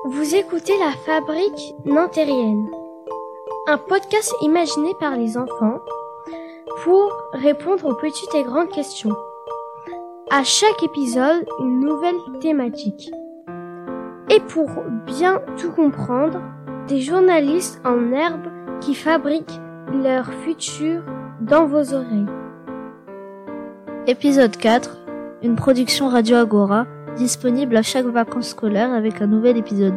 Vous écoutez La Fabrique Nantérienne, un podcast imaginé par les enfants pour répondre aux petites et grandes questions. À chaque épisode, une nouvelle thématique. Et pour bien tout comprendre, des journalistes en herbe qui fabriquent leur futur dans vos oreilles. Épisode 4, une production Radio Agora, disponible à chaque vacances scolaires avec un nouvel épisode.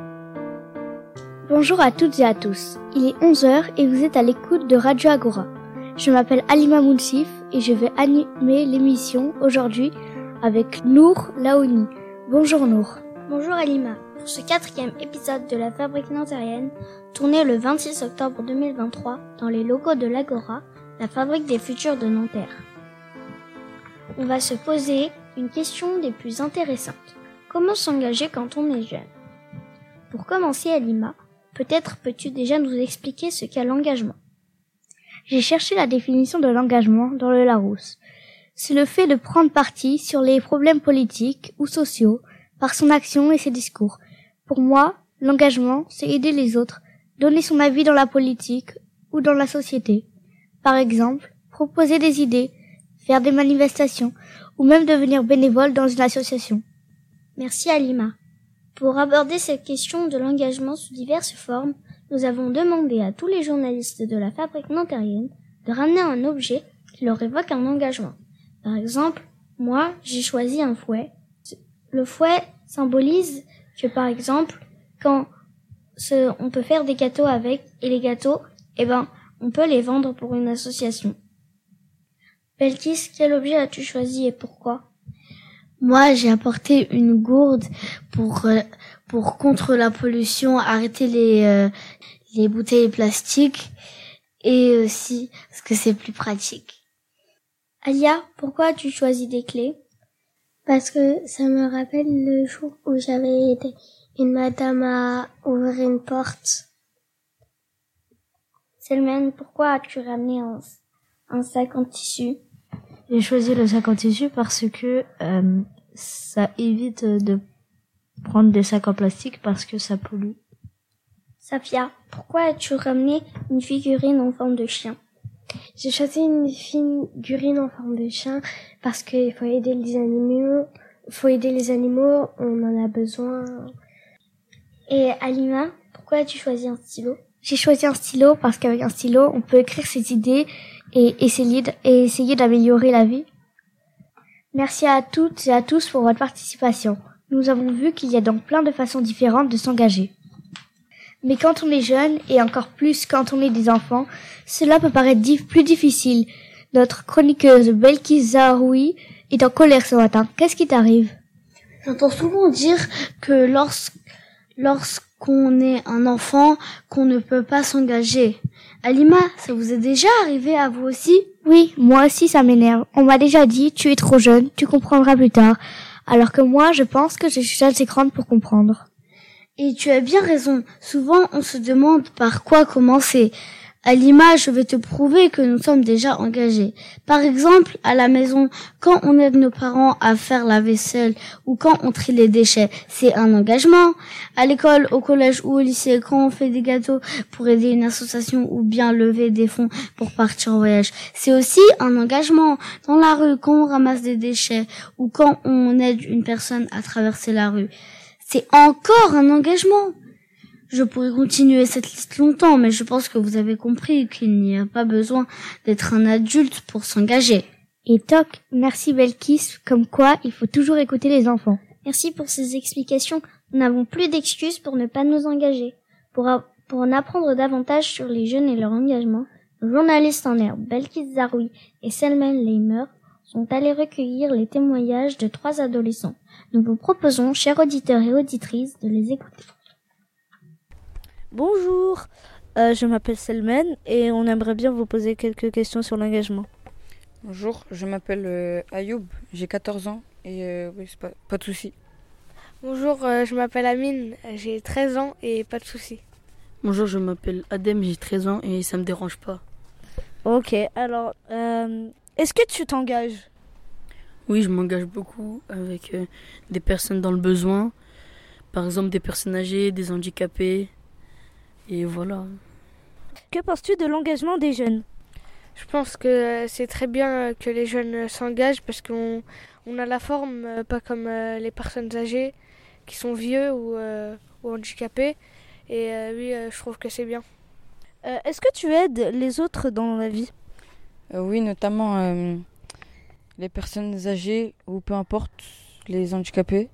Bonjour à toutes et à tous, il est 11h et vous êtes à l'écoute de Radio Agora. Je m'appelle Alima Mounsif et je vais animer l'émission aujourd'hui avec Nour Laouni. Bonjour Nour. Bonjour Alima. Pour ce 4e épisode de La Fabrique Nantérienne, tourné le 26 octobre 2023 dans les locaux de l'Agora, la fabrique des futurs de Nanterre. On va se poser une question des plus intéressantes. Comment s'engager quand on est jeune? Pour commencer Alima, peut-être peux-tu déjà nous expliquer ce qu'est l'engagement? J'ai cherché la définition de l'engagement dans le Larousse. C'est le fait de prendre parti sur les problèmes politiques ou sociaux par son action et ses discours. Pour moi, l'engagement, c'est aider les autres, donner son avis dans la politique ou dans la société. Par exemple, proposer des idées, faire des manifestations ou même devenir bénévole dans une association. Merci Alima. Pour aborder cette question de l'engagement sous diverses formes, nous avons demandé à tous les journalistes de la Fabrique Nantérienne de ramener un objet qui leur évoque un engagement. Par exemple, moi, j'ai choisi un fouet. Le fouet symbolise que, par exemple, quand on peut faire des gâteaux avec, et les gâteaux, on peut les vendre pour une association. Belkis, quel objet as-tu choisi et pourquoi? Moi, j'ai apporté une gourde pour contre la pollution, arrêter les bouteilles plastiques et aussi parce que c'est plus pratique. Alia, pourquoi as-tu choisi des clés? Parce que ça me rappelle le jour où j'avais aidé une madame à ouvrir une porte. Selmen, pourquoi as-tu ramené un sac en tissu? J'ai choisi le sac en tissu parce que ça évite de prendre des sacs en plastique parce que ça pollue. Safia, pourquoi as-tu ramené une figurine en forme de chien? J'ai choisi une figurine en forme de chien parce qu'il faut aider les animaux, on en a besoin. Et Alima, pourquoi as-tu choisi un stylo? J'ai choisi un stylo parce qu'avec un stylo, on peut écrire ses idées et essayer d'améliorer la vie. Merci à toutes et à tous pour votre participation. Nous avons vu qu'il y a donc plein de façons différentes de s'engager. Mais quand on est jeune, et encore plus quand on est des enfants, cela peut paraître plus difficile. Notre chroniqueuse Belkis Zaharoui est en colère ce matin. Qu'est-ce qui t'arrive? J'entends souvent dire que lorsqu'on est un enfant, qu'on ne peut pas s'engager. Alima, ça vous est déjà arrivé à vous aussi? Oui, moi aussi ça m'énerve. On m'a déjà dit, tu es trop jeune, tu comprendras plus tard. Alors que moi, je pense que je suis assez grande pour comprendre. Et tu as bien raison. Souvent, on se demande par quoi commencer. Alima, je vais te prouver que nous sommes déjà engagés. Par exemple, à la maison, quand on aide nos parents à faire la vaisselle ou quand on trie les déchets, c'est un engagement. À l'école, au collège ou au lycée, quand on fait des gâteaux pour aider une association ou bien lever des fonds pour partir en voyage, c'est aussi un engagement. Dans la rue, quand on ramasse des déchets ou quand on aide une personne à traverser la rue, c'est encore un engagement. Je pourrais continuer cette liste longtemps, mais je pense que vous avez compris qu'il n'y a pas besoin d'être un adulte pour s'engager. Et toc, merci Belkis, comme quoi il faut toujours écouter les enfants. Merci pour ces explications. Nous n'avons plus d'excuses pour ne pas nous engager. Pour en apprendre davantage sur les jeunes et leur engagement, nos journalistes en herbe Belkis Zaharoui et Selmen Leimer sont allés recueillir les témoignages de 3 adolescents. Nous vous proposons, chers auditeurs et auditrices, de les écouter. Bonjour, je m'appelle Selmen et on aimerait bien vous poser quelques questions sur l'engagement. Bonjour, je m'appelle Ayoub, j'ai 14 ans et oui, c'est pas de souci. Bonjour, je m'appelle Amine, j'ai 13 ans et pas de souci. Bonjour, je m'appelle Adem, j'ai 13 ans et ça me dérange pas. Ok, alors, est-ce que tu t'engages? Oui, je m'engage beaucoup avec des personnes dans le besoin Par exemple, des personnes âgées, des handicapés. Et voilà. Que penses-tu de l'engagement des jeunes ? Je pense que c'est très bien que les jeunes s'engagent parce qu'on a la forme, pas comme les personnes âgées qui sont vieux ou handicapés. Et oui, je trouve que c'est bien. Est-ce que tu aides les autres dans la vie ? Oui, notamment les personnes âgées ou peu importe, les handicapés,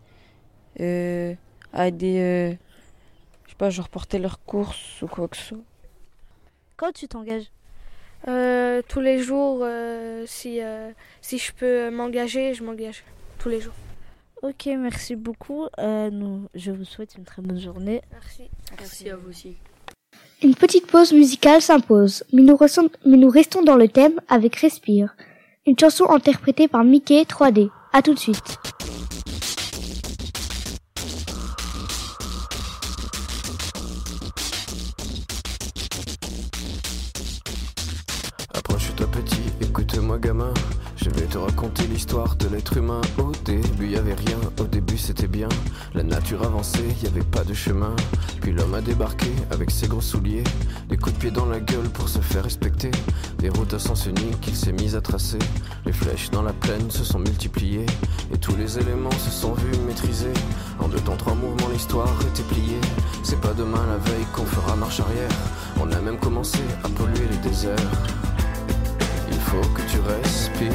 à aider, je sais pas, genre porter leurs courses ou quoi que ce soit. Quand tu t'engages ? Tous les jours, si je peux m'engager, je m'engage tous les jours. Ok, merci beaucoup. Je vous souhaite une très bonne journée. Merci. Merci à vous aussi. Une petite pause musicale s'impose, mais nous restons dans le thème avec Respire, une chanson interprétée par Mickey 3D. À tout de suite. Approche-toi petit, écoute-moi gamin. Je vais te raconter l'histoire de l'être humain. Au début y avait rien, au début c'était bien. La nature avançait, y avait pas de chemin. Puis l'homme a débarqué avec ses gros souliers, des coups de pied dans la gueule pour se faire respecter. Des routes à sens unique qu'il s'est mis à tracer. Les flèches dans la plaine se sont multipliées, et tous les éléments se sont vus maîtrisés. En 2 temps 3 mouvements l'histoire était pliée. C'est pas demain la veille qu'on fera marche arrière. On a même commencé à polluer les déserts. Il faut que tu respires,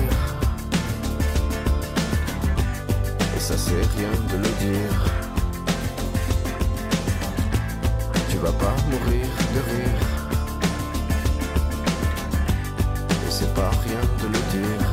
et ça c'est rien de le dire. Tu vas pas mourir de rire, et c'est pas rien de le dire.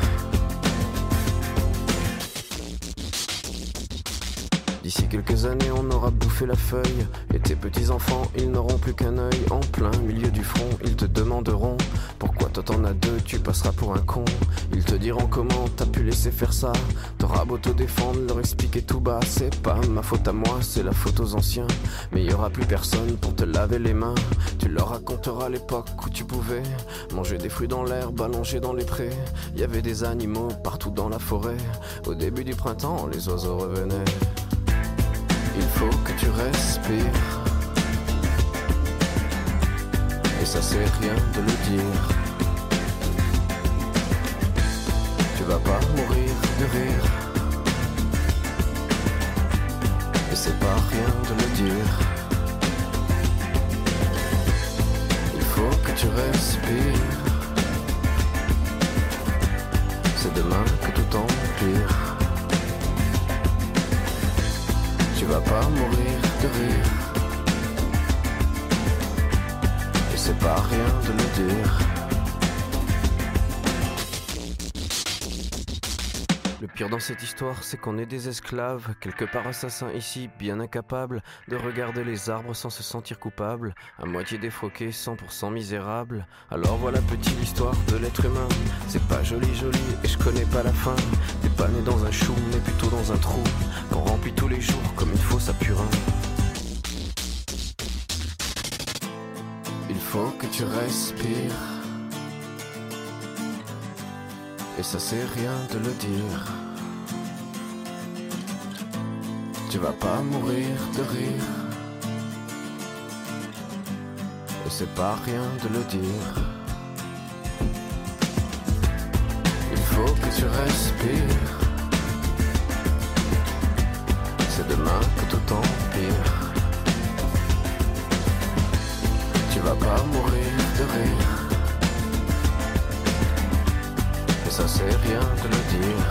D'ici quelques années on aura bouffé la feuille, et tes petits enfants ils n'auront plus qu'un œil. En plein milieu du front ils te demanderont pourquoi toi t'en as 2, tu passeras pour un con. Ils te diront comment t'as pu laisser faire ça. T'auras beau te défendre, leur expliquer tout bas. C'est pas ma faute à moi, c'est la faute aux anciens. Mais y aura plus personne pour te laver les mains. Tu leur raconteras l'époque où tu pouvais manger des fruits dans l'herbe, allongés dans les prés. Y avait des animaux partout dans la forêt. Au début du printemps, les oiseaux revenaient. Il faut que tu respires, et ça c'est rien de le dire. Tu vas pas mourir de rire, et c'est pas rien de le dire. Il faut que tu respires, c'est demain que tout empire. Tu vas pas mourir de rire, et c'est pas rien de le dire. Le pire dans cette histoire, c'est qu'on est des esclaves, quelque part assassins ici, bien incapables de regarder les arbres sans se sentir coupables, à moitié défroqués, 100% misérables. Alors voilà petite l'histoire de l'être humain. C'est pas joli et je connais pas la fin. T'es pas né dans un chou, mais plutôt dans un trou qu'on remplit tous les jours comme une fosse à purin. Il faut que tu respires, et ça c'est rien de le dire. Tu vas pas mourir de rire, et c'est pas rien de le dire. Il faut que tu respires, c'est demain que tout empire. Tu vas pas mourir de rire, et ça c'est rien de le dire.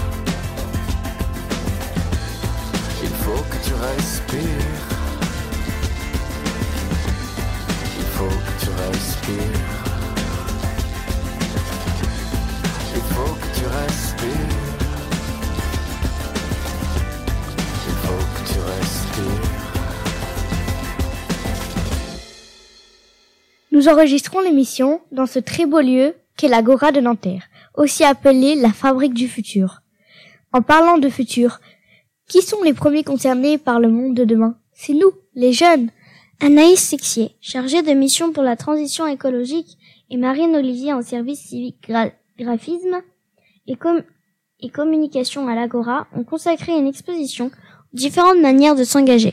Il faut que tu respires, il faut que tu respires, il faut que tu respires, il faut que tu respires. Nous enregistrons l'émission dans ce très beau lieu qu'est l'Agora de Nanterre, aussi appelée la fabrique du futur. En parlant de futur, qui sont les premiers concernés par le monde de demain ? C'est nous, les jeunes. Anaïs Sexier, chargée de mission pour la transition écologique, et Marine Olivier en service civique graphisme et communication à l'Agora ont consacré une exposition aux différentes manières de s'engager.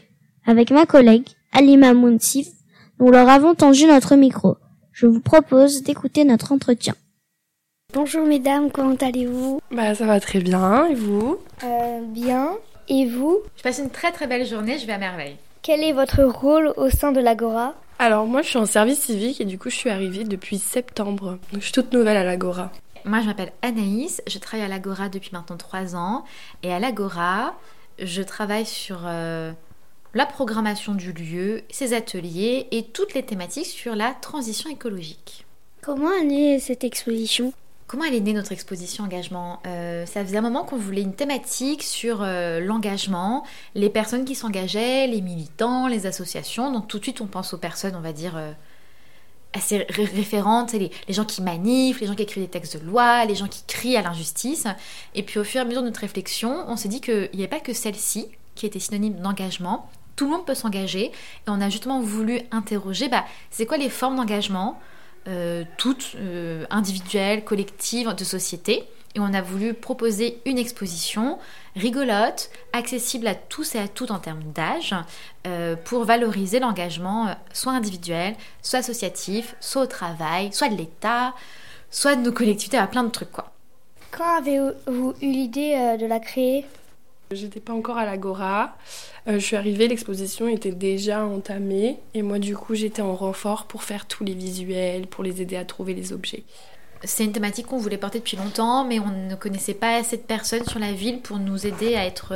avec ma collègue Alima Mounsif, nous leur avons tendu notre micro. Je vous propose d'écouter notre entretien. Bonjour mesdames, comment allez-vous ? Ça va très bien, et vous ? Bien. Et vous ? Je passe une très très belle journée, je vais à merveille. Quel est votre rôle au sein de l'Agora ? Alors moi je suis en service civique et du coup je suis arrivée depuis septembre. Donc je suis toute nouvelle à l'Agora. Moi je m'appelle Anaïs, je travaille à l'Agora depuis maintenant 3 ans. Et à l'Agora, je travaille sur la programmation du lieu, ses ateliers et toutes les thématiques sur la transition écologique. Comment est née cette exposition ? Comment elle est née notre exposition engagement ? Ça faisait un moment qu'on voulait une thématique sur l'engagement, les personnes qui s'engageaient, les militants, les associations. Donc tout de suite on pense aux personnes, on va dire, assez référentes, les gens qui manifent, les gens qui écrivent des textes de loi, les gens qui crient à l'injustice. Et puis au fur et à mesure de notre réflexion, on s'est dit qu'il n'y avait pas que celle-ci qui était synonyme d'engagement. Tout le monde peut s'engager. Et on a justement voulu interroger, c'est quoi les formes d'engagement toutes individuelles, collectives, de société. Et on a voulu proposer une exposition rigolote, accessible à tous et à toutes en termes d'âge, pour valoriser l'engagement soit individuel, soit associatif, soit au travail, soit de l'État, soit de nos collectivités, à plein de trucs quoi. Quand avez-vous eu l'idée de la créer ? J'étais pas encore à l'Agora. Je suis arrivée, l'exposition était déjà entamée et moi du coup j'étais en renfort pour faire tous les visuels, pour les aider à trouver les objets. C'est une thématique qu'on voulait porter depuis longtemps, mais on ne connaissait pas assez de personnes sur la ville pour nous aider à être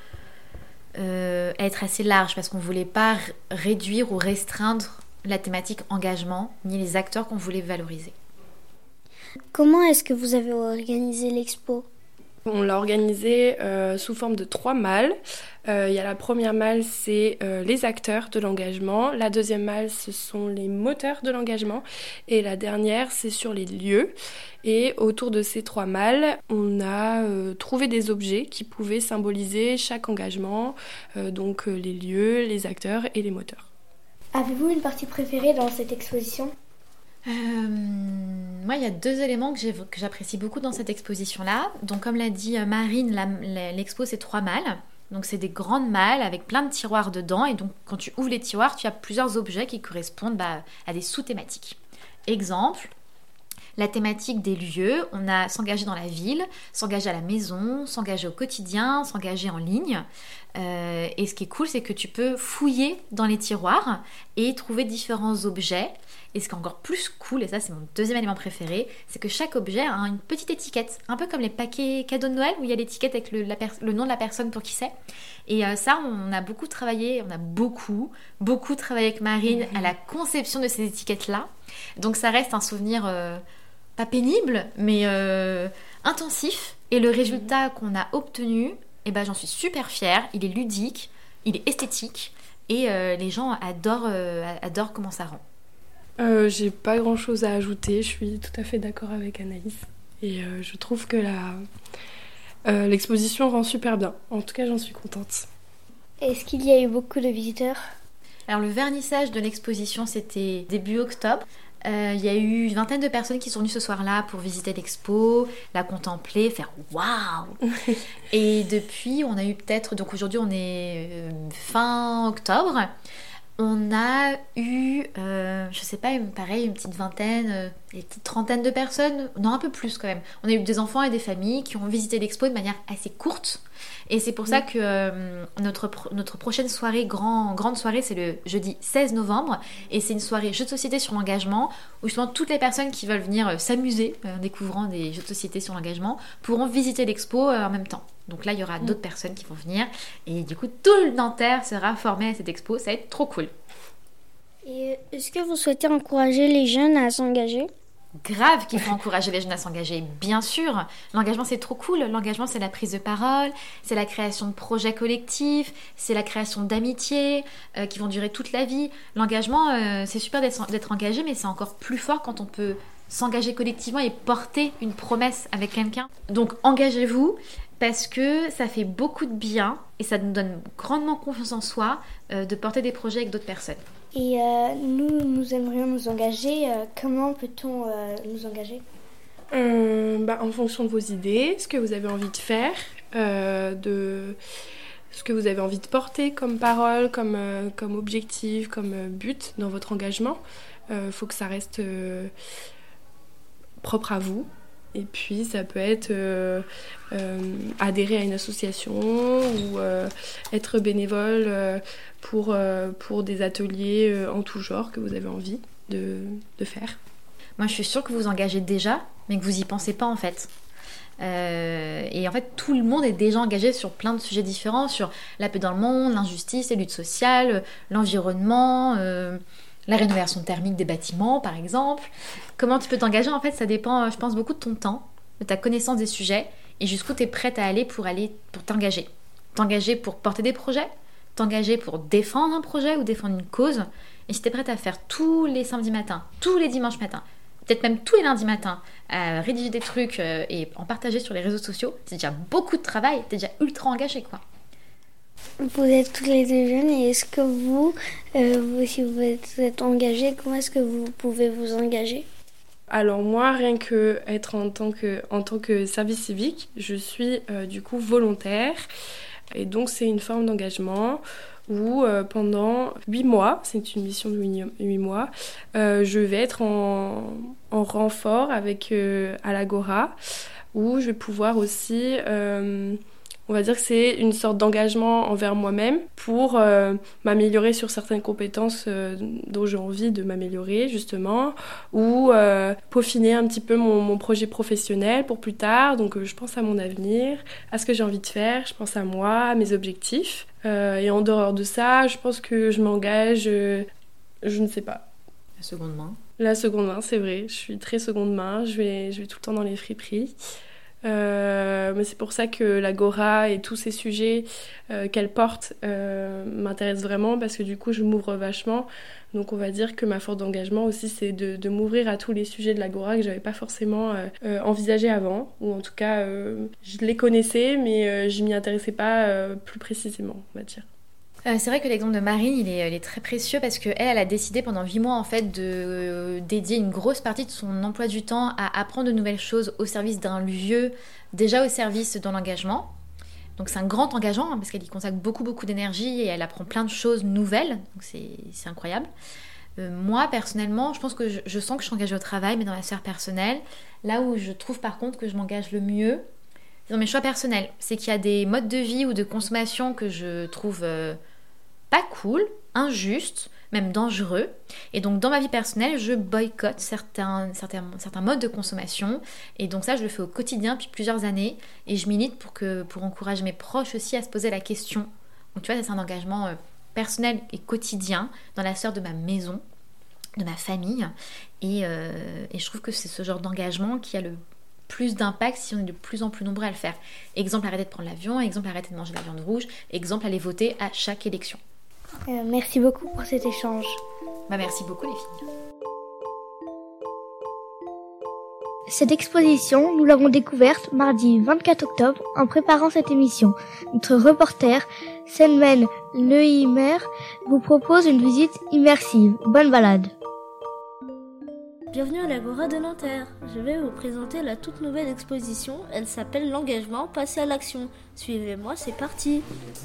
assez large, parce qu'on voulait pas réduire ou restreindre la thématique engagement, ni les acteurs qu'on voulait valoriser. Comment est-ce que vous avez organisé l'expo ? On l'a organisé sous forme de 3 malles. Il y a la première malle, c'est les acteurs de l'engagement. La deuxième malle, ce sont les moteurs de l'engagement. Et la dernière, c'est sur les lieux. Et autour de ces 3 malles, on a trouvé des objets qui pouvaient symboliser chaque engagement. Donc les lieux, les acteurs et les moteurs. Avez-vous une partie préférée dans cette exposition ? Moi, il y a 2 éléments que j'apprécie beaucoup dans cette exposition-là. Donc, comme l'a dit Marine, l'expo, c'est 3 malles. Donc, c'est des grandes malles avec plein de tiroirs dedans. Et donc, quand tu ouvres les tiroirs, tu as plusieurs objets qui correspondent à des sous-thématiques. Exemple, la thématique des lieux. On a s'engager dans la ville, s'engager à la maison, s'engager au quotidien, s'engager en ligne. Et ce qui est cool, c'est que tu peux fouiller dans les tiroirs et trouver différents objets. Et ce qui est encore plus cool, et ça c'est mon 2e élément préféré, c'est que chaque objet a une petite étiquette, un peu comme les paquets cadeaux de Noël où il y a l'étiquette avec le nom de la personne pour qui c'est. Et ça, on a beaucoup travaillé, on a beaucoup travaillé avec Marine à la conception de ces étiquettes-là. Donc ça reste un souvenir pas pénible, mais intensif. Et le résultat qu'on a obtenu, j'en suis super fière, il est ludique, il est esthétique, et les gens adorent comment ça rend. J'ai pas grand chose à ajouter, je suis tout à fait d'accord avec Anaïs et je trouve que l'exposition rend super bien, en tout cas j'en suis contente. Est-ce qu'il y a eu beaucoup de visiteurs ? Alors le vernissage de l'exposition c'était début octobre. Il y a eu une vingtaine de personnes qui sont venues ce soir-là pour visiter l'expo, la contempler, faire waouh. Et depuis on a eu peut-être, donc aujourd'hui on est fin octobre. On a eu, je sais pas, pareil, une petite vingtaine, une petite trentaine de personnes, non un peu plus quand même. On a eu des enfants et des familles qui ont visité l'expo de manière assez courte. Et c'est pour ça que notre prochaine soirée, grande soirée, c'est le jeudi 16 novembre. Et c'est une soirée jeux de société sur l'engagement, où justement toutes les personnes qui veulent venir s'amuser en découvrant des jeux de société sur l'engagement pourront visiter l'expo en même temps. Donc là, il y aura d'autres personnes qui vont venir. Et du coup, tout le Nanterre sera formé à cette expo. Ça va être trop cool. Et est-ce que vous souhaitez encourager les jeunes à s'engager ? Grave qu'il faut encourager les jeunes à s'engager, bien sûr. L'engagement, c'est trop cool. L'engagement, c'est la prise de parole, c'est la création de projets collectifs, c'est la création d'amitiés qui vont durer toute la vie. L'engagement, c'est super d'être engagé, mais c'est encore plus fort quand on peut s'engager collectivement et porter une promesse avec quelqu'un. Donc, engagez-vous parce que ça fait beaucoup de bien et ça nous donne grandement confiance en soi de porter des projets avec d'autres personnes. Et nous aimerions nous engager. Comment peut-on nous engager ? En fonction de vos idées, ce que vous avez envie de faire, ce que vous avez envie de porter comme parole, comme objectif, comme but dans votre engagement. Faut que ça reste propre à vous. Et puis ça peut être adhérer à une association ou être bénévole pour des ateliers en tout genre que vous avez envie de faire. Moi je suis sûre que vous engagez déjà, mais que vous y pensez pas en fait. Et en fait tout le monde est déjà engagé sur plein de sujets différents, sur la paix dans le monde, l'injustice, les luttes sociales, l'environnement, la rénovation thermique des bâtiments par exemple. Comment tu peux t'engager, en fait ça dépend je pense beaucoup de ton temps, de ta connaissance des sujets et jusqu'où tu es prête à aller pour t'engager. T'engager pour porter des projets, t'engager pour défendre un projet ou défendre une cause. Et si tu es prête à faire tous les samedis matins, tous les dimanches matins, peut-être même tous les lundis matins, à rédiger des trucs et en partager sur les réseaux sociaux, c'est déjà beaucoup de travail, t'es déjà ultra engagé quoi. Vous êtes tous les deux jeunes et est-ce que vous si vous êtes engagés, comment est-ce que vous pouvez vous engager ? Alors moi, rien que être en tant que service civique, je suis du coup volontaire. Et donc c'est une forme d'engagement où pendant 8 mois, c'est une mission de 8 mois, je vais être en renfort avec à l'Agora, où je vais pouvoir aussi... on va dire que c'est une sorte d'engagement envers moi-même pour m'améliorer sur certaines compétences dont j'ai envie de m'améliorer justement, ou peaufiner un petit peu mon projet professionnel pour plus tard. Donc je pense à mon avenir, à ce que j'ai envie de faire, je pense à moi, à mes objectifs. Et en dehors de ça, je pense que je m'engage, je ne sais pas. La seconde main. La seconde main, c'est vrai. Je suis très seconde main, je vais tout le temps dans les friperies. Mais c'est pour ça que l'Agora et tous ces sujets qu'elle porte m'intéressent vraiment, parce que du coup je m'ouvre vachement. Donc on va dire que ma force d'engagement aussi, c'est de m'ouvrir à tous les sujets de l'Agora que j'avais pas forcément envisagé avant, ou en tout cas je les connaissais mais je m'y intéressais pas plus précisément, on va dire. C'est vrai que l'exemple de Marine, il est très précieux parce qu'elle a décidé pendant 8 mois en fait de dédier une grosse partie de son emploi du temps à apprendre de nouvelles choses au service d'un lieu, déjà au service dans l'engagement. Donc c'est un grand engagement parce qu'elle y consacre beaucoup d'énergie et elle apprend plein de choses nouvelles, donc c'est incroyable. Moi personnellement, je pense que je sens que je suis engagée au travail, mais dans la sphère personnelle, là où je trouve par contre que je m'engage le mieux, c'est dans mes choix personnels. C'est qu'il y a des modes de vie ou de consommation que je trouve... pas cool, injuste, même dangereux. Et donc dans ma vie personnelle, je boycotte certains modes de consommation. Et donc ça, je le fais au quotidien depuis plusieurs années. Et je milite pour encourager mes proches aussi à se poser la question. Donc tu vois, c'est un engagement personnel et quotidien dans la sphère de ma maison, de ma famille. Et je trouve que c'est ce genre d'engagement qui a le plus d'impact si on est de plus en plus nombreux à le faire. Exemple, arrêter de prendre l'avion. Exemple, arrêter de manger de la viande rouge. Exemple, aller voter à chaque élection. Merci beaucoup pour cet échange. Merci beaucoup les filles. Cette exposition, nous l'avons découverte mardi 24 octobre en préparant cette émission. Notre reporter, Selmen Leheimer, vous propose une visite immersive. Bonne balade. Bienvenue à l'Agora de Nanterre. Je vais vous présenter la toute nouvelle exposition. Elle s'appelle L'engagement, passer à l'action. Suivez-moi, c'est parti.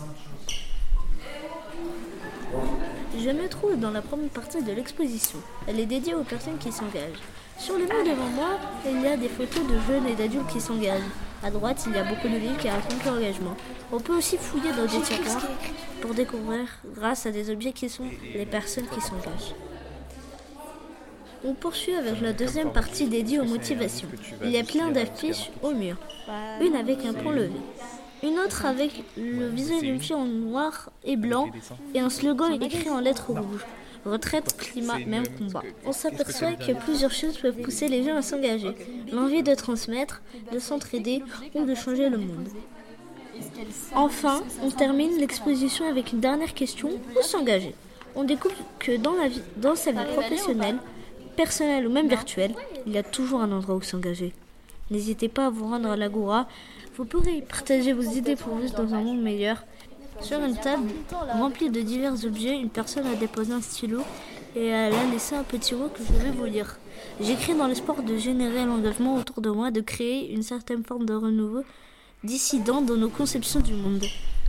Je me trouve dans la première partie de l'exposition. Elle est dédiée aux personnes qui s'engagent. Sur le mur devant moi, il y a des photos de jeunes et d'adultes qui s'engagent. À droite, il y a beaucoup de livres qui racontent l'engagement. On peut aussi fouiller dans des tiroirs pour découvrir, grâce à des objets qui sont les personnes qui s'engagent. On poursuit avec la deuxième partie dédiée aux motivations. Il y a plein d'affiches au mur. Une avec un pont levé. Une autre avec le visage d'une fille en noir et blanc et un slogan écrit en lettres rouges. Retraite, climat, même combat. On s'aperçoit que plusieurs choses peuvent pousser les gens à s'engager. L'envie de transmettre, de s'entraider ou de changer le monde. Enfin, on termine l'exposition avec une dernière question, où s'engager ? On découvre que dans sa vie professionnelle, personnelle ou même virtuelle, il y a toujours un endroit où s'engager. N'hésitez pas à vous rendre à l'Agora. Vous pourrez y partager vos idées pour vivre dans un monde meilleur. Sur une table remplie de divers objets, une personne a déposé un stylo et elle a laissé un petit mot que je vais vous lire. J'écris dans l'espoir de générer l'engagement autour de moi, de créer une certaine forme de renouveau dissident dans nos conceptions du monde.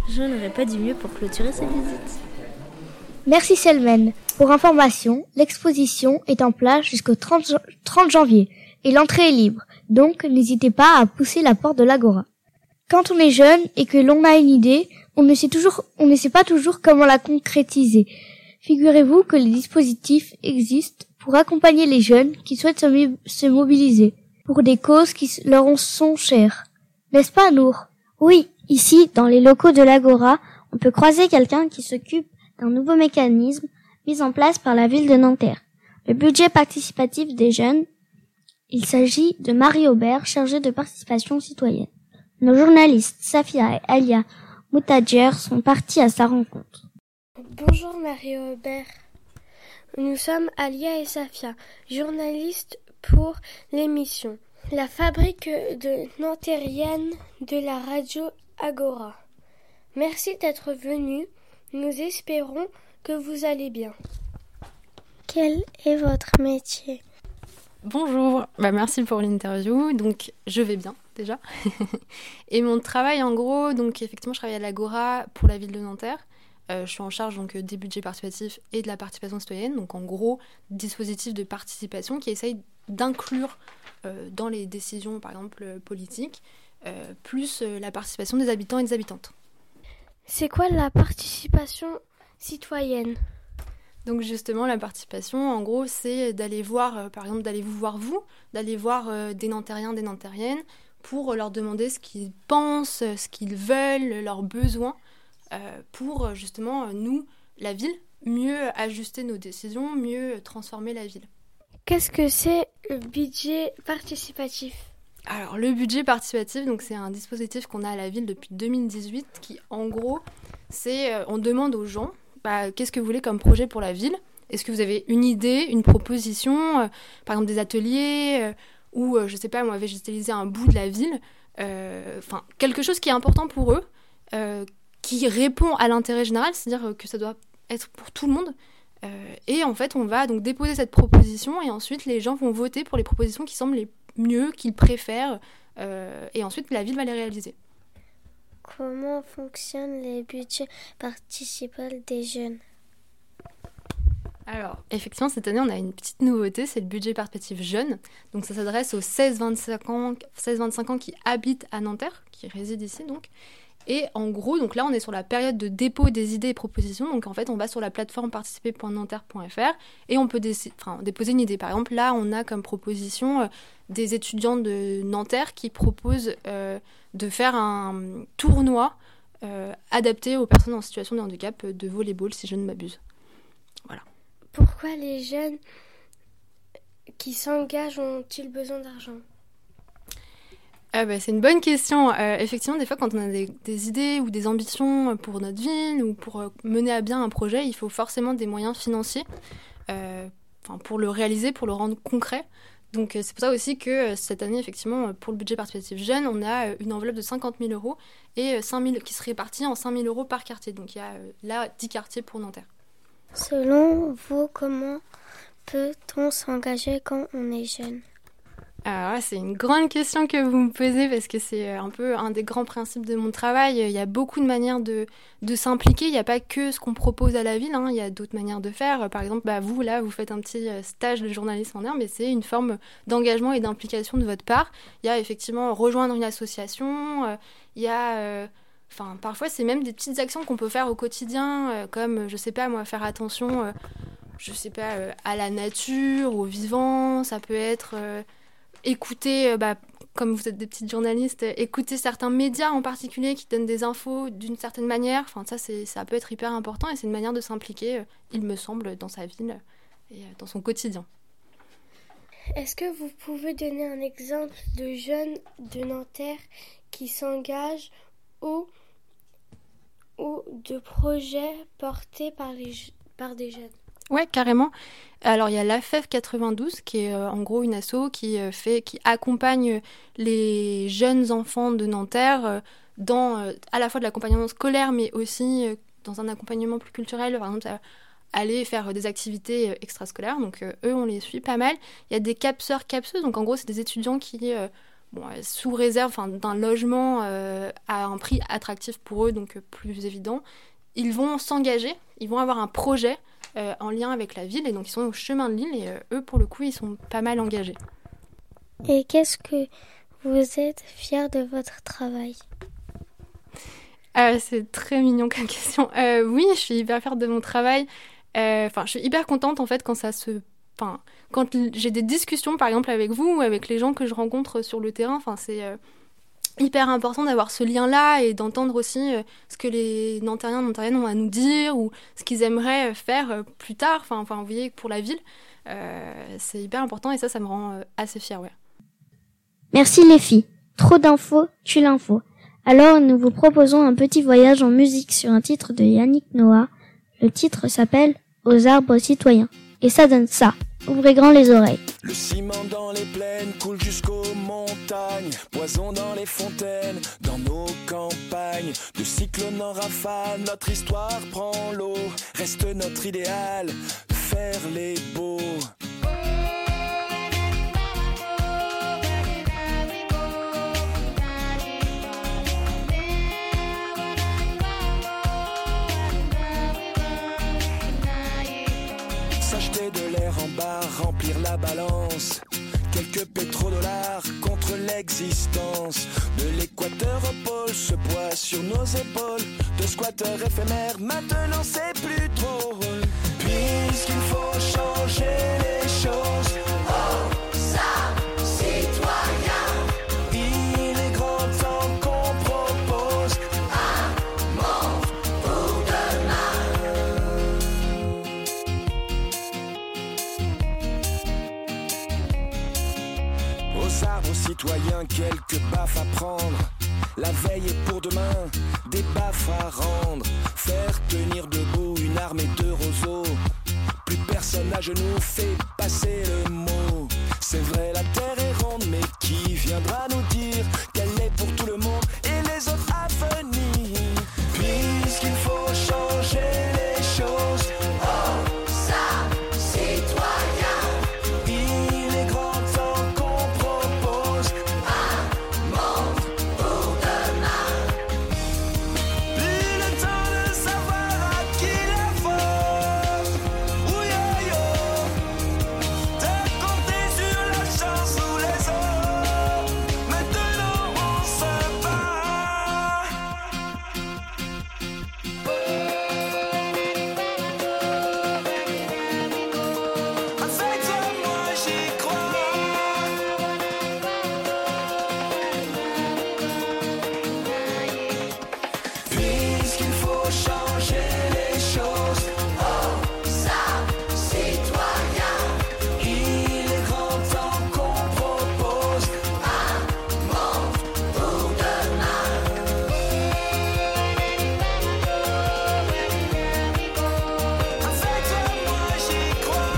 Je n'aurais pas dit mieux pour clôturer cette visite. Merci Selmen. Pour information, l'exposition est en place jusqu'au 30 janvier et l'entrée est libre, donc n'hésitez pas à pousser la porte de l'Agora. Quand on est jeune et que l'on a une idée, on ne sait pas toujours comment la concrétiser. Figurez-vous que les dispositifs existent pour accompagner les jeunes qui souhaitent se mobiliser pour des causes qui leur sont chères. N'est-ce pas, Nour? Oui, ici, dans les locaux de l'Agora, on peut croiser quelqu'un qui s'occupe d'un nouveau mécanisme mis en place par la ville de Nanterre. Le budget participatif des jeunes. Il s'agit de Marie Aubert, chargée de participation citoyenne. Nos journalistes Safia et Alia Moutadjer sont partis à sa rencontre. Bonjour Marie Aubert. Nous sommes Alia et Safia, journalistes pour l'émission La Fabrique de Nantérienne de la radio Agora. Merci d'être venus. Nous espérons que vous allez bien. Quel est votre métier? Bonjour, merci pour l'interview. Donc je vais bien déjà. Et mon travail en gros, donc effectivement je travaille à l'Agora pour la ville de Nanterre. Je suis en charge donc des budgets participatifs et de la participation citoyenne. Donc en gros, dispositif de participation qui essaye d'inclure dans les décisions par exemple politiques, plus la participation des habitants et des habitantes. C'est quoi la participation citoyenne? Donc justement, la participation, en gros, c'est d'aller voir, par exemple, d'aller vous voir vous, d'aller voir des Nantériens, des Nantériennes, pour leur demander ce qu'ils pensent, ce qu'ils veulent, leurs besoins, pour justement, nous, la ville, mieux ajuster nos décisions, mieux transformer la ville. Qu'est-ce que c'est le budget participatif? Alors, le budget participatif, donc, c'est un dispositif qu'on a à la ville depuis 2018 qui, en gros, c'est on demande aux gens qu'est-ce que vous voulez comme projet pour la ville? Est-ce que vous avez une idée, une proposition, par exemple des ateliers ou, je sais pas, moi, végétaliser un bout de la ville, quelque chose qui est important pour eux, qui répond à l'intérêt général, c'est-à-dire que ça doit être pour tout le monde. Et en fait, on va donc déposer cette proposition et ensuite les gens vont voter pour les propositions qui semblent les mieux, qu'ils préfèrent, et ensuite la ville va les réaliser. Comment fonctionnent les budgets participatifs des jeunes? Alors, effectivement, cette année, on a une petite nouveauté, c'est le budget participatif jeune. Donc, ça s'adresse aux 16-25 ans qui habitent à Nanterre, qui résident ici, donc. Et en gros, donc là, on est sur la période de dépôt des idées et propositions. Donc, en fait, on va sur la plateforme participer.nanterre.fr et on peut déposer une idée. Par exemple, là, on a comme proposition des étudiants de Nanterre qui proposent de faire un tournoi adapté aux personnes en situation de handicap de volleyball, si je ne m'abuse. Voilà. Pourquoi les jeunes qui s'engagent ont-ils besoin d'argent? C'est une bonne question. Effectivement, des fois, quand on a des idées ou des ambitions pour notre ville ou pour mener à bien un projet, il faut forcément des moyens financiers pour le réaliser, pour le rendre concret. Donc, c'est pour ça aussi que cette année, effectivement, pour le budget participatif jeune, on a une enveloppe de 50 000 € et 5 000 qui se répartit en 5 000 € par quartier. Donc, il y a là 10 quartiers pour Nanterre. Selon vous, comment peut-on s'engager quand on est jeune? Alors, c'est une grande question que vous me posez parce que c'est un peu un des grands principes de mon travail. Il y a beaucoup de manières de s'impliquer. Il n'y a pas que ce qu'on propose à la ville. Il y a d'autres manières de faire. Par exemple, vous, là, vous faites un petit stage de journalisme en air, mais c'est une forme d'engagement et d'implication de votre part. Il y a effectivement rejoindre une association. Il y a... parfois, c'est même des petites actions qu'on peut faire au quotidien, comme, je sais pas, moi, faire attention, à la nature, aux vivants. Ça peut être... écouter, comme vous êtes des petites journalistes, écouter certains médias en particulier qui donnent des infos d'une certaine manière. Ça peut être hyper important et c'est une manière de s'impliquer, il me semble, dans sa ville et dans son quotidien. Est-ce que vous pouvez donner un exemple de jeunes de Nanterre qui s'engagent ou de projets portés par des jeunes? Ouais, carrément. Alors, il y a l'AFEF 92, qui est en gros une asso qui accompagne les jeunes enfants de Nanterre dans à la fois de l'accompagnement scolaire, mais aussi dans un accompagnement plus culturel, par exemple, aller faire des activités extrascolaires. Donc, eux, on les suit pas mal. Il y a des capseurs, capseuses. Donc, en gros, c'est des étudiants qui sous réserve d'un logement à un prix attractif pour eux, donc plus évident, ils vont s'engager, ils vont avoir un projet en lien avec la ville, et donc ils sont au chemin de l'île, et eux, pour le coup, ils sont pas mal engagés. Et qu'est-ce que vous êtes fiers de votre travail ? C'est très mignon comme question. Oui, je suis hyper fière de mon travail. Je suis hyper contente, en fait, quand j'ai des discussions, par exemple, avec vous ou avec les gens que je rencontre sur le terrain. C'est hyper important d'avoir ce lien-là et d'entendre aussi ce que les Nantériens, Nantériennes ont à nous dire ou ce qu'ils aimeraient faire plus tard. Vous voyez, pour la ville, c'est hyper important et ça me rend assez fière, ouais. Merci les filles. Trop d'infos, tue l'info. Alors nous vous proposons un petit voyage en musique sur un titre de Yannick Noah. Le titre s'appelle Aux arbres citoyens. Et ça donne ça. Ouvrez grand les oreilles. Le ciment dans les plaines coule jusqu'aux montagnes, poison dans les fontaines, dans nos campagnes. De cyclone en rafale, notre histoire prend l'eau. Reste notre idéal, faire les beaux. S'acheter de l'air en bar, remplir la balance. Quelques pétrodollars contre l'existence. De l'équateur au pôle, ce poids sur nos épaules. De squatteurs éphémères, maintenant c'est plus drôle. Puisqu'il faut changer les choses. Aux arbres citoyens, il est grand temps qu'on propose un monde pour demain. Aux arbres citoyens, quelques baffes à prendre. La veille est pour demain, des baffes à rendre. Faire tenir debout une armée de roseaux. Plus personne à genoux fait passer le mot. C'est vrai, la terre est ronde, mais qui viendra nous dire qu'elle est pour tout le monde et les autres à venir? Puisqu'il faut changer les choses. Aux arbres citoyens, il est grand temps qu'on propose un monde pour demain. Plus le temps de savoir à qui la faute. T'as compté sur la chance ou les autres. Maintenant on se bat. Avec toi moi j'y crois. Puisqu'il faut changer les choses. Aux arbres citoyens, il est grand temps qu'on propose un monde pour demain. Avec toi moi j'y crois.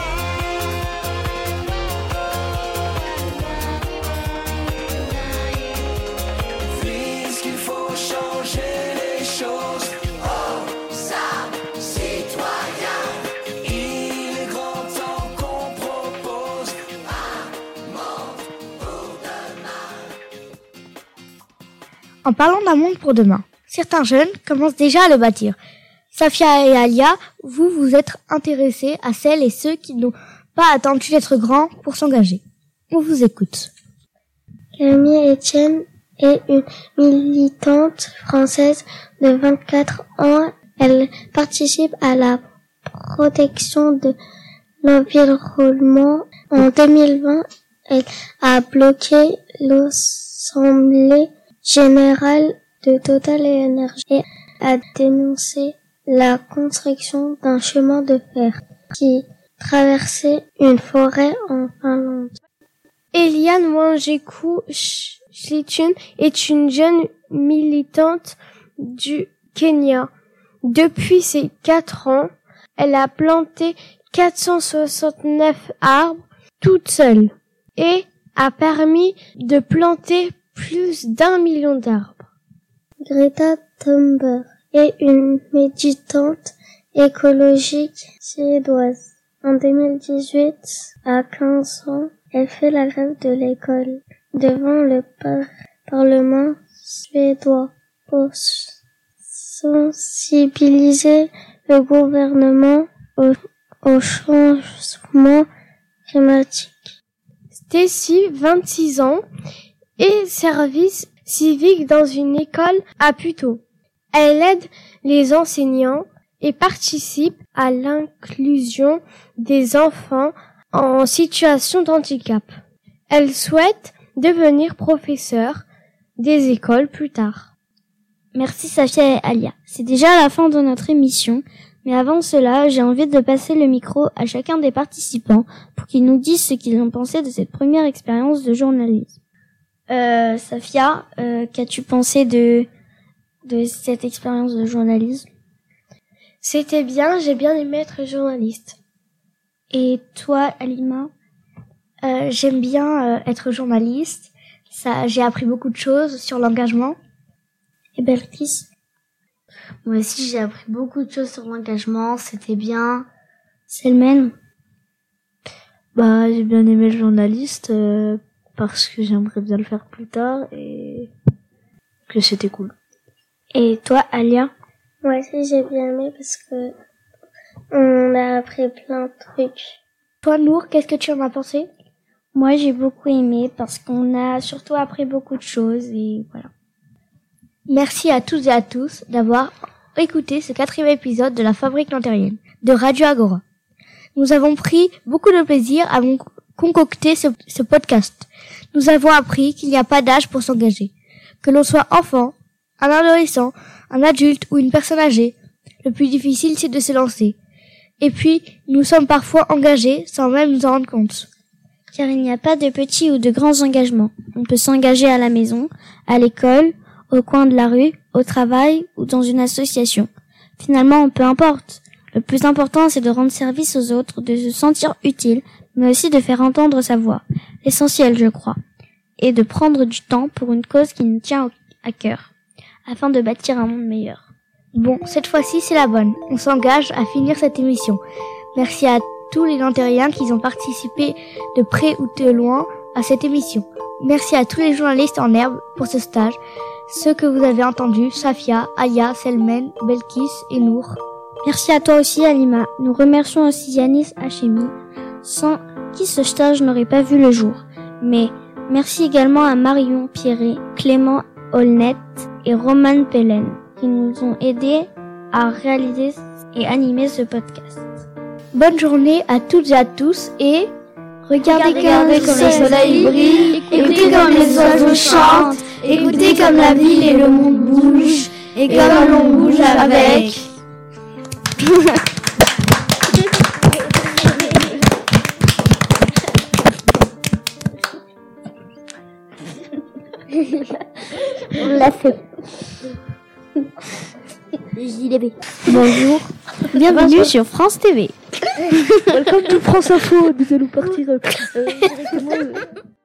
Puisqu'il faut changer les choses. Aux arbres citoyens, il est grand temps qu'on propose un monde pour demain. En parlant d'un monde pour demain, certains jeunes commencent déjà à le bâtir. Safia et Alia, vous vous êtes intéressés à celles et ceux qui n'ont pas attendu d'être grands pour s'engager. On vous écoute. Camille Etienne est une militante française de 24 ans. Elle participe à la protection de l'environnement. En 2020, elle a bloqué l'Assemblée générale de Total Énergie et a dénoncé la construction d'un chemin de fer qui traversait une forêt en Finlande. Eliane Wangeku Shlitun est une jeune militante du Kenya. Depuis ses 4 ans, elle a planté 469 arbres toute seule et a permis de planter plus d'1 million d'arbres. Greta Thunberg est une militante écologique suédoise. En 2018, à 15 ans, elle fait la grève de l'école. devant le Parlement suédois pour sensibiliser le gouvernement au changement climatique. Stacy, 26 ans, et service civique dans une école à Puteaux. Elle aide les enseignants et participe à l'inclusion des enfants en situation de handicap. Elle souhaite devenir professeure des écoles plus tard. Merci Safia et Alia. C'est déjà la fin de notre émission, mais avant cela, j'ai envie de passer le micro à chacun des participants pour qu'ils nous disent ce qu'ils ont pensé de cette première expérience de journalisme. Safia, qu'as-tu pensé de cette expérience de journalisme? C'était bien, j'ai bien aimé être journaliste. Et toi, Alima? J'aime bien être journaliste. J'ai appris beaucoup de choses sur l'engagement. Et Belkis? Moi aussi, j'ai appris beaucoup de choses sur l'engagement. C'était bien. Selmen? J'ai bien aimé le journaliste parce que j'aimerais bien le faire plus tard et que c'était cool. Et toi, Alia? Moi aussi, j'ai bien aimé parce que on a appris plein de trucs. Toi, Nour, qu'est-ce que tu en as pensé? Moi, j'ai beaucoup aimé parce qu'on a surtout appris beaucoup de choses et voilà. Merci à toutes et à tous d'avoir écouté ce 4e épisode de la Fabrique Nantérienne de Radio Agora. Nous avons pris beaucoup de plaisir à concocter ce podcast. Nous avons appris qu'il n'y a pas d'âge pour s'engager. Que l'on soit enfant, un adolescent, un adulte ou une personne âgée, le plus difficile c'est de se lancer. Et puis, nous sommes parfois engagés sans même nous en rendre compte. Car il n'y a pas de petits ou de grands engagements. On peut s'engager à la maison, à l'école, au coin de la rue, au travail ou dans une association. Finalement, peu importe. Le plus important, c'est de rendre service aux autres, de se sentir utile, mais aussi de faire entendre sa voix. L'essentiel, je crois. Et de prendre du temps pour une cause qui nous tient à cœur, afin de bâtir un monde meilleur. Bon, cette fois-ci, c'est la bonne. On s'engage à finir cette émission. Merci à tous les Nantériens qui ont participé de près ou de loin à cette émission. Merci à tous les journalistes en herbe pour ce stage. Ceux que vous avez entendus, Safia, Aya, Selmen, Belkis et Nour. Merci à toi aussi, Alima. Nous remercions aussi Yanis Hachemi, sans qui ce stage n'aurait pas vu le jour. Mais merci également à Marion Pierret, Clément Olnet et Roman Pellen, qui nous ont aidés à réaliser et animer ce podcast. Bonne journée à toutes et à tous et regardez comme le soleil brille, écoutez comme les oiseaux chantent, écoutez comme la ville et le monde bougent, et comme l'on bouge avec. On l'a fait. JDB. Bonjour. Bienvenue sur France TV. Welcome to France Info. Nous allons partir directement.